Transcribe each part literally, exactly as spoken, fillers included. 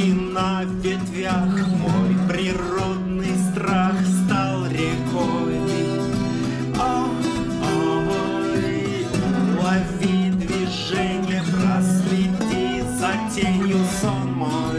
Птички на ветвях, мой природный страх стал рекой. Ой, лови движение, проследи за тенью сон мой.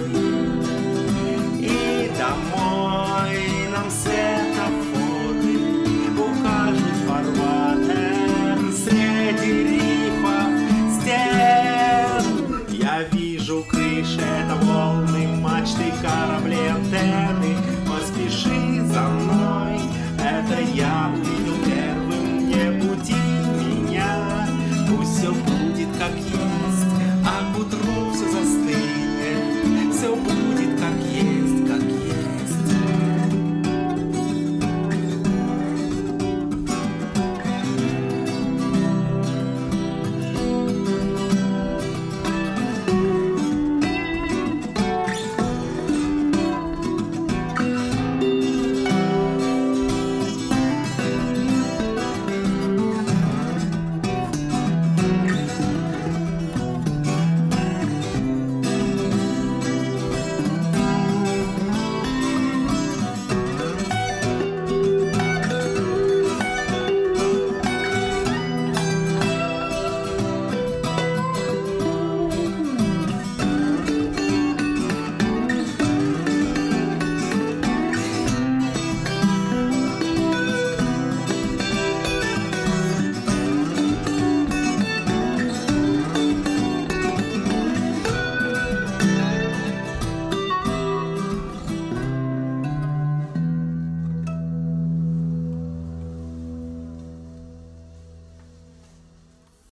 И домой нам светофоры укажут фарватер среди рифов стен. Я вижу крыши, это волны, мачты, корабли, антенны. Поспеши за мной, это я увидел первым. Не буди меня, пусть все будет как есть.